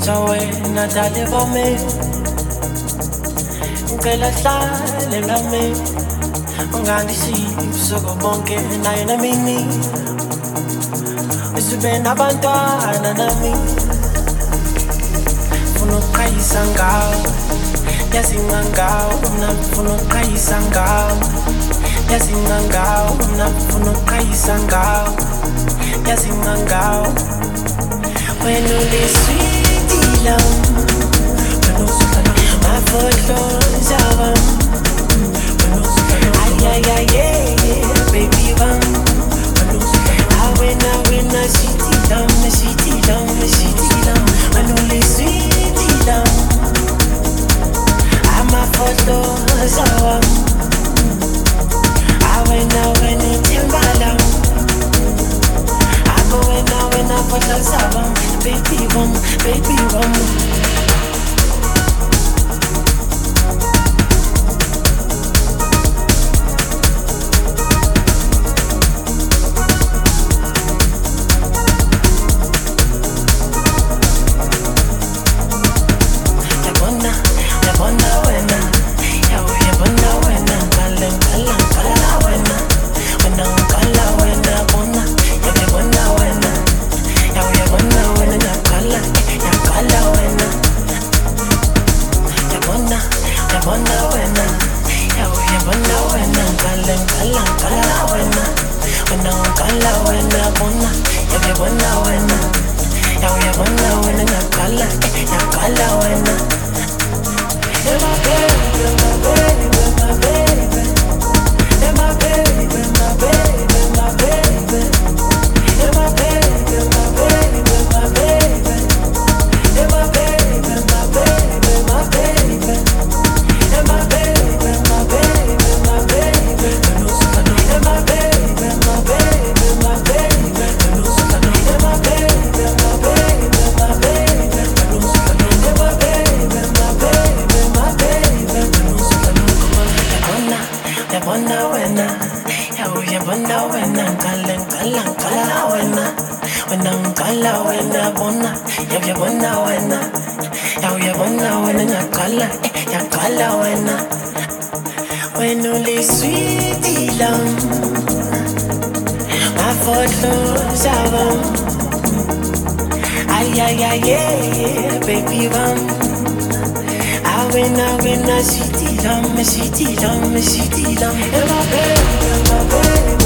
wena dale bami ngicela hlale nami ungangishisi bonke naye namini sibe nabantwana nami funa ukuqhayisa ngawo yazinga ngawo nafuna ukuqhayisa ngawo yazinga ngawo nafuna ukuqhayisa ngawo yazinga ngawo when you sweet love my photos are ay ay ay baby bam when I city down when you sweet love I'm a photos are when it's timbalam when I photos are baby bam when only sweet love my photos are ay ay ay baby bam when I city love my baby